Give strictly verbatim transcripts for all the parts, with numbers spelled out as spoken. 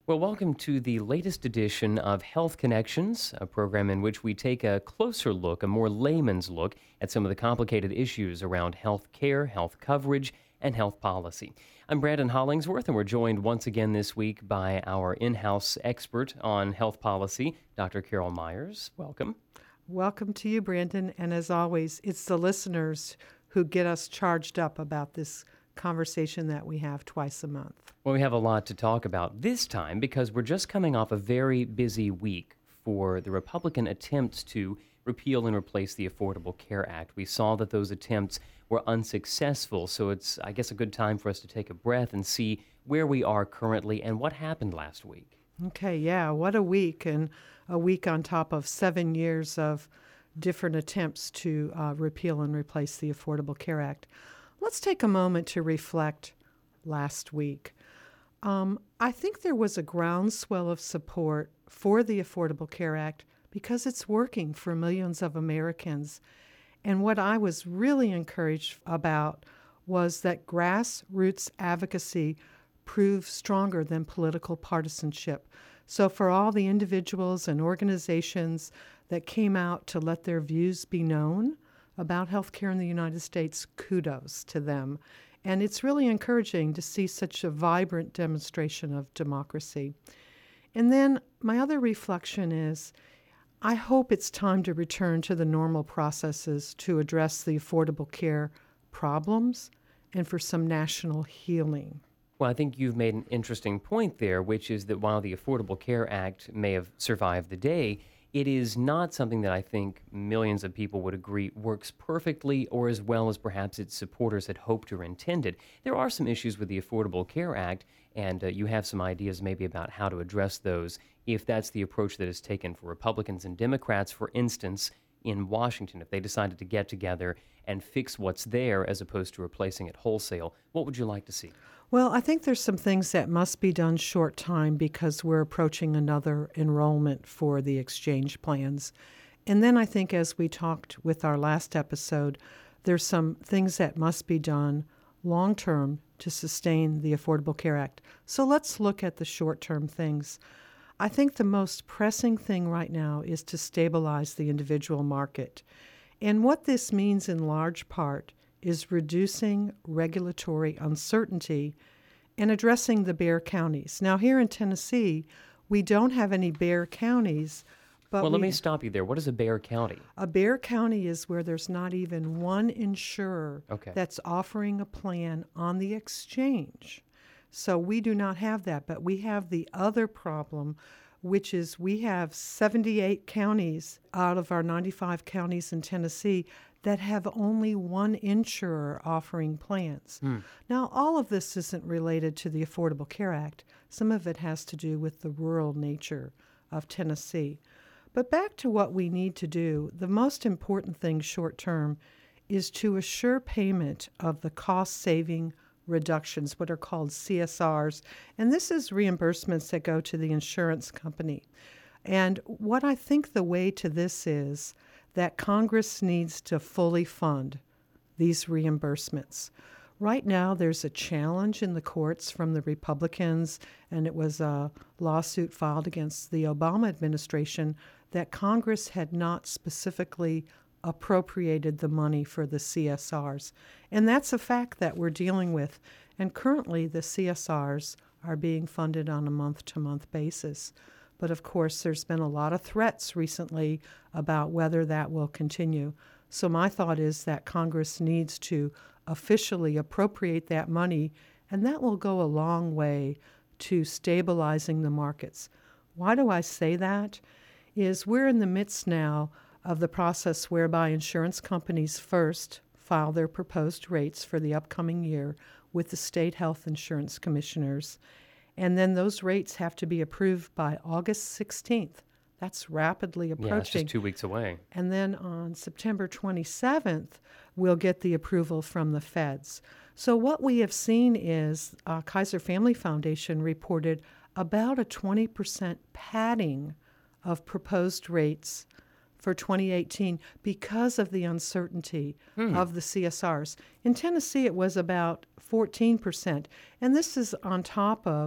Well, welcome to the latest edition of Health Connections, a program in which we take a closer look, a more layman's look, at some of the complicated issues around health care, health coverage, and health policy. I'm Brandon Hollingsworth, and we're joined once again this week by our in-house expert on health policy, Doctor Carol Myers. Welcome. Welcome to you, Brandon. And as always, it's the listeners who get us charged up about this conversation that we have twice a month. Well, we have a lot to talk about this time because we're just coming off a very busy week for the Republican attempts to repeal and replace the Affordable Care Act. We saw that those attempts were unsuccessful, so it's, I guess, a good time for us to take a breath and see where we are currently and what happened last week. Okay, yeah, what a week, and a week on top of seven years of different attempts to uh, repeal and replace the Affordable Care Act. Let's take a moment to reflect last week. Um, I think there was a groundswell of support for the Affordable Care Act because it's working for millions of Americans. And what I was really encouraged about was that grassroots advocacy proved stronger than political partisanship. So for all the individuals and organizations that came out to let their views be known about healthcare in the United States, kudos to them. And it's really encouraging to see such a vibrant demonstration of democracy. And then my other reflection is, I hope it's time to return to the normal processes to address the affordable care problems and for some national healing. Well, I think you've made an interesting point there, which is that while the Affordable Care Act may have survived the day, it is not something that I think millions of people would agree works perfectly or as well as perhaps its supporters had hoped or intended. There are some issues with the Affordable Care Act, and uh, you have some ideas maybe about how to address those if that's the approach that is taken for Republicans and Democrats, for instance, in Washington. If they decided to get together and fix what's there as opposed to replacing it wholesale, what would you like to see? Well, I think there's some things that must be done short time because we're approaching another enrollment for the exchange plans. And then I think as we talked with our last episode, there's some things that must be done long term to sustain the Affordable Care Act. So let's look at the short-term things. I think the most pressing thing right now is to stabilize the individual market. And what this means in large part is reducing regulatory uncertainty and addressing the bare counties. Now, here in Tennessee, we don't have any bare counties. But well, let we, me stop you there. What is a bare county? A bare county is where there's not even one insurer okay. that's offering a plan on the exchange. So we do not have that, but we have the other problem, which is we have seventy-eight counties out of our ninety-five counties in Tennessee that have only one insurer offering plans. Hmm. Now, all of this isn't related to the Affordable Care Act. Some of it has to do with the rural nature of Tennessee. But back to what we need to do, the most important thing short term is to assure payment of the cost-saving reductions, what are called C S Rs. And this is reimbursements that go to the insurance company. And what I think the way to this is that Congress needs to fully fund these reimbursements. Right now, there's a challenge in the courts from the Republicans, and it was a lawsuit filed against the Obama administration that Congress had not specifically appropriated the money for the C S Rs. And that's a fact that we're dealing with. And currently, the C S Rs are being funded on a month-to-month basis. But of course, there's been a lot of threats recently about whether that will continue. So my thought is that Congress needs to officially appropriate that money, and that will go a long way to stabilizing the markets. Why do I say that? Is we're in the midst now of the process whereby insurance companies first file their proposed rates for the upcoming year with the state health insurance commissioners. And then those rates have to be approved by August sixteenth. That's rapidly approaching. Yeah, it's just two weeks away. And then on September twenty-seventh, we'll get the approval from the feds. So what we have seen is uh, Kaiser Family Foundation reported about a twenty percent padding of proposed rates for twenty eighteen because of the uncertainty hmm. of the C S Rs. In Tennessee, it was about fourteen percent. And this is on top of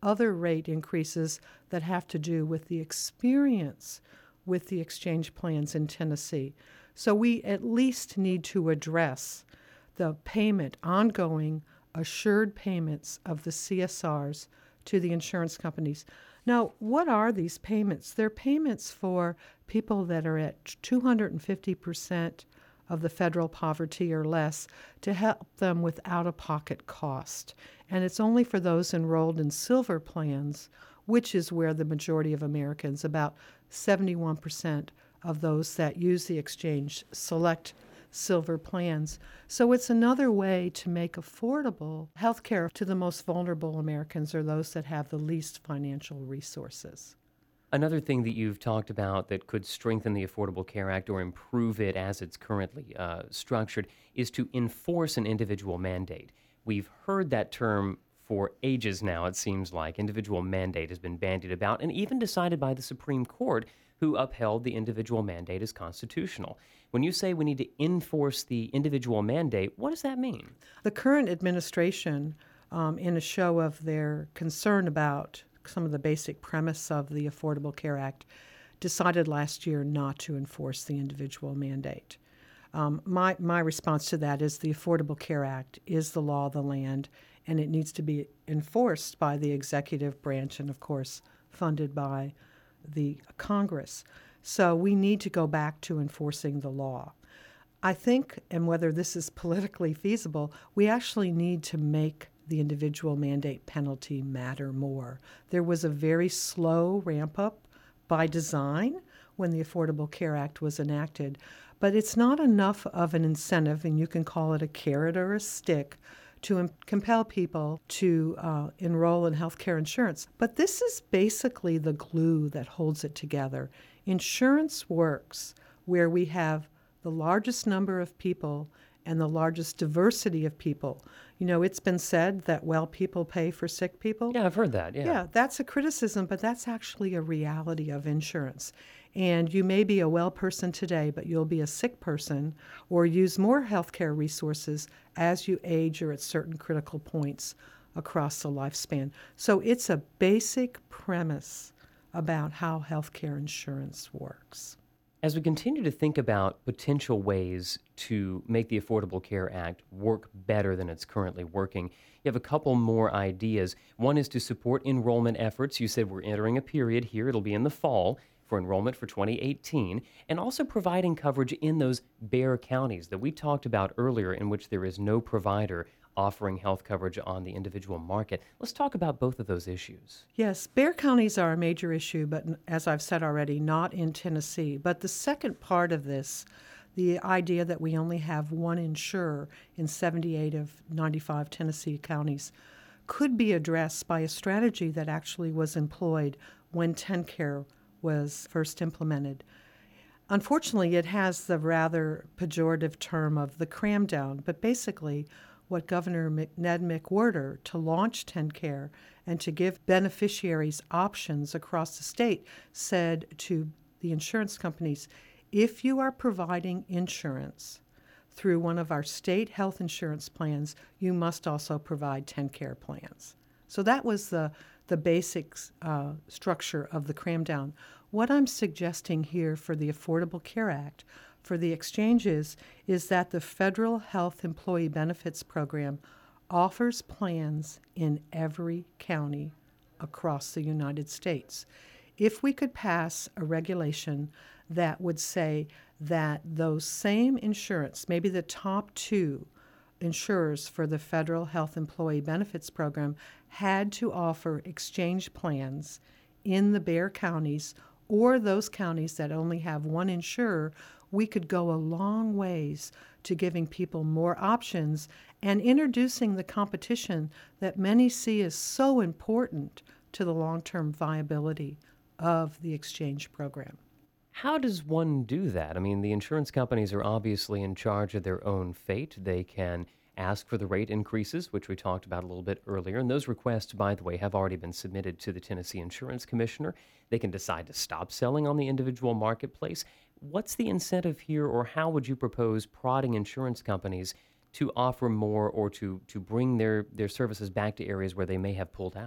other rate increases that have to do with the experience with the exchange plans in Tennessee. So we at least need to address the payment, ongoing assured payments of the C S Rs to the insurance companies. Now, what are these payments? They're payments for people that are at two hundred fifty percent of the federal poverty or less to help them with out-of-pocket cost. And it's only for those enrolled in silver plans, which is where the majority of Americans, about seventy-one percent of those that use the exchange, select silver plans. So it's another way to make affordable health care to the most vulnerable Americans, or those that have the least financial resources. Another thing that you've talked about that could strengthen the Affordable Care Act or improve it as it's currently uh, structured is to enforce an individual mandate. We've heard that term for ages now, it seems like. Individual mandate has been bandied about and even decided by the Supreme Court, who upheld the individual mandate as constitutional. When you say we need to enforce the individual mandate, what does that mean? The current administration, um, in a show of their concern about some of the basic premise of the Affordable Care Act, decided last year not to enforce the individual mandate. Um, my, my response to that is the Affordable Care Act is the law of the land, and it needs to be enforced by the executive branch and, of course, funded by the Congress. So we need to go back to enforcing the law. I think, and whether this is politically feasible, we actually need to make the individual mandate penalty matter more. There was a very slow ramp up by design when the Affordable Care Act was enacted, but it's not enough of an incentive, and you can call it a carrot or a stick, to im- compel people to uh, enroll in health care insurance. But this is basically the glue that holds it together. Insurance works where we have the largest number of people and the largest diversity of people. You know, it's been said that well people pay for sick people. Yeah, I've heard that, yeah. Yeah, that's a criticism, but that's actually a reality of insurance. And you may be a well person today, but you'll be a sick person or use more healthcare resources as you age or at certain critical points across the lifespan. So it's a basic premise about how healthcare insurance works. As we continue to think about potential ways to make the Affordable Care Act work better than it's currently working, you have a couple more ideas. One is to support enrollment efforts. You said we're entering a period here, it'll be in the fall, for enrollment for twenty eighteen, and also providing coverage in those bare counties that we talked about earlier in which there is no provider offering health coverage on the individual market. Let's talk about both of those issues. Yes, bare counties are a major issue, but as I've said already, not in Tennessee. But the second part of this, the idea that we only have one insurer in seventy-eight of ninety-five Tennessee counties, could be addressed by a strategy that actually was employed when TennCare was first implemented. Unfortunately, it has the rather pejorative term of the cram down, but basically what Governor Ned McWhorter, to launch TennCare and to give beneficiaries options across the state, said to the insurance companies, if you are providing insurance through one of our state health insurance plans, you must also provide TennCare plans. So that was the, the basic uh, structure of the cram down. What I'm suggesting here for the Affordable Care Act for the exchanges is that the Federal Health Employee Benefits Program offers plans in every county across the United States. If we could pass a regulation that would say that those same insurance, maybe the top two insurers for the Federal Health Employee Benefits Program, had to offer exchange plans in the bare counties or those counties that only have one insurer, we could go a long ways to giving people more options and introducing the competition that many see as so important to the long-term viability of the exchange program. How does one do that? I mean, the insurance companies are obviously in charge of their own fate. They can ask for the rate increases, which we talked about a little bit earlier. And those requests, by the way, have already been submitted to the Tennessee Insurance Commissioner. They can decide to stop selling on the individual marketplace. What's the incentive here, or how would you propose prodding insurance companies to offer more or to, to bring their, their services back to areas where they may have pulled out?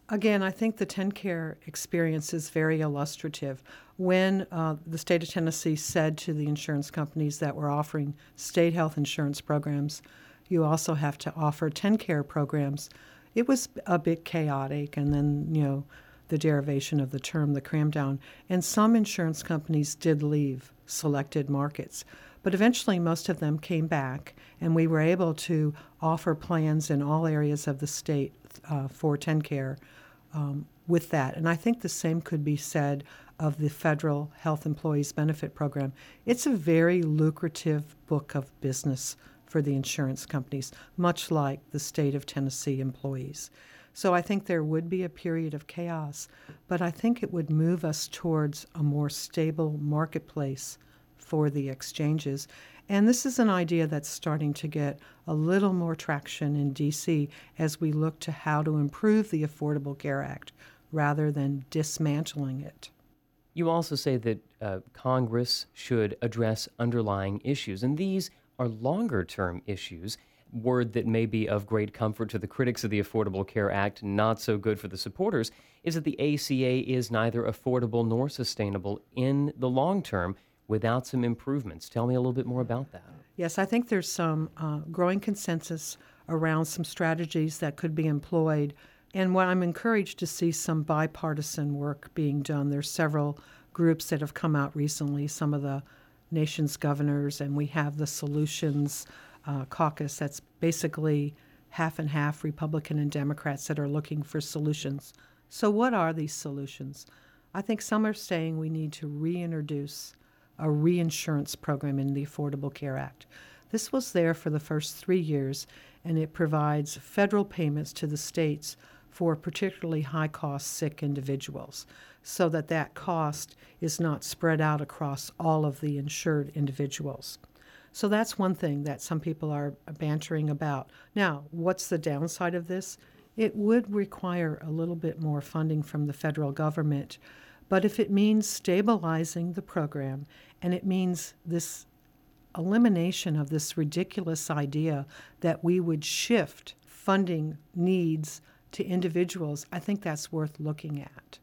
Again, I think the TennCare experience is very illustrative. When uh, the state of Tennessee said to the insurance companies that were offering state health insurance programs, you also have to offer TennCare programs, it was a bit chaotic, and then, you know, the derivation of the term, the cram down. And some insurance companies did leave selected markets. But eventually, most of them came back, and we were able to offer plans in all areas of the state uh, for TennCare um, with that. And I think the same could be said of the Federal Health Employees Benefit Program. It's a very lucrative book of business for the insurance companies, much like the state of Tennessee employees. So I think there would be a period of chaos, but I think it would move us towards a more stable marketplace for the exchanges. And this is an idea that's starting to get a little more traction in D C as we look to how to improve the Affordable Care Act rather than dismantling it. You also say that uh, Congress should address underlying issues, and these are longer-term issues. Word that may be of great comfort to the critics of the Affordable Care Act, not so good for the supporters, is that the A C A is neither affordable nor sustainable in the long term without some improvements. Tell me a little bit more about that. Yes, I think there's some uh, growing consensus around some strategies that could be employed. And what I'm encouraged to see some bipartisan work being done. There's several groups that have come out recently, some of the nation's governors, and we have the Solutions uh, Caucus that's basically half and half Republican and Democrats that are looking for solutions. So what are these solutions? I think some are saying we need to reintroduce a reinsurance program in the Affordable Care Act. This was there for the first three years, and it provides federal payments to the states for particularly high-cost sick individuals so that that cost is not spread out across all of the insured individuals. So that's one thing that some people are bantering about. Now, what's the downside of this? It would require a little bit more funding from the federal government, but if it means stabilizing the program and it means this elimination of this ridiculous idea that we would shift funding needs to individuals, I think that's worth looking at.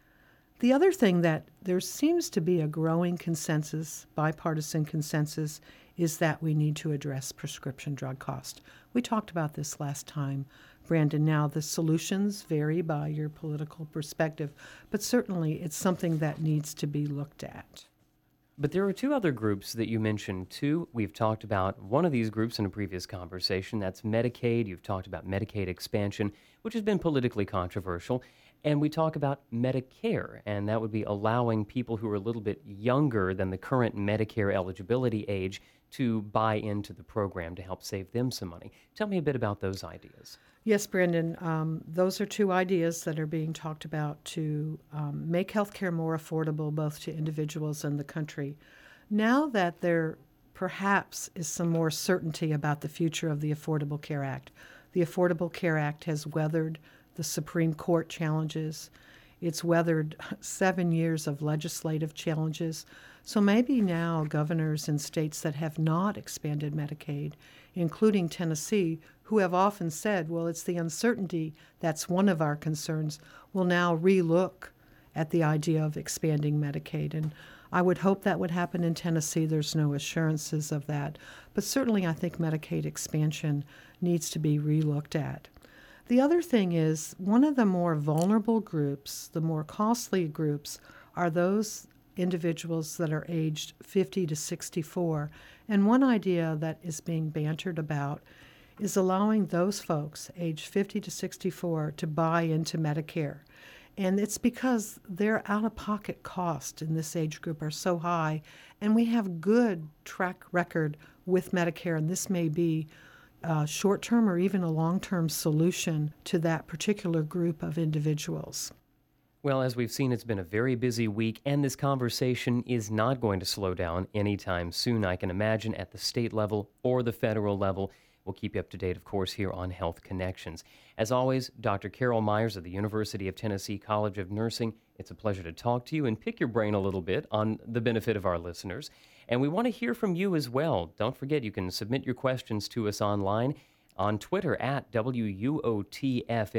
The other thing that there seems to be a growing consensus, bipartisan consensus, is that we need to address prescription drug cost. We talked about this last time, Brandon. Now, the solutions vary by your political perspective, but certainly it's something that needs to be looked at. But there are two other groups that you mentioned, too. We've talked about one of these groups in a previous conversation. That's Medicaid. You've talked about Medicaid expansion, which has been politically controversial. And we talk about Medicare, and that would be allowing people who are a little bit younger than the current Medicare eligibility age to buy into the program to help save them some money. Tell me a bit about those ideas. Yes, Brandon, um, those are two ideas that are being talked about to um, make healthcare more affordable both to individuals and the country. Now that there perhaps is some more certainty about the future of the Affordable Care Act, the Affordable Care Act has weathered the Supreme Court challenges. It's weathered seven years of legislative challenges. So maybe now governors in states that have not expanded Medicaid, including Tennessee, who have often said, well, it's the uncertainty that's one of our concerns, will now relook at the idea of expanding Medicaid. And I would hope that would happen in Tennessee. There's no assurances of that. But certainly I think Medicaid expansion needs to be relooked at. The other thing is, one of the more vulnerable groups, the more costly groups, are those individuals that are aged fifty to sixty-four. And one idea that is being bantered about is allowing those folks aged fifty to sixty-four to buy into Medicare. And it's because their out-of-pocket costs in this age group are so high, and we have good track record with Medicare, and this may be a short-term or even a long-term solution to that particular group of individuals. Well, as we've seen, it's been a very busy week, and this conversation is not going to slow down anytime soon, I can imagine, at the state level or the federal level. We'll keep you up to date, of course, here on Health Connections. As always, Doctor Carol Myers of the University of Tennessee College of Nursing, it's a pleasure to talk to you and pick your brain a little bit on the benefit of our listeners. And we want to hear from you as well. Don't forget, you can submit your questions to us online on Twitter at W U O T F M,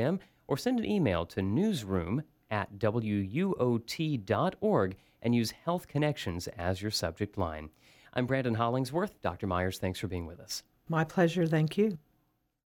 or send an email to newsroom at W U O T dot org and use Health Connections as your subject line. I'm Brandon Hollingsworth. Doctor Myers, thanks for being with us. My pleasure. Thank you.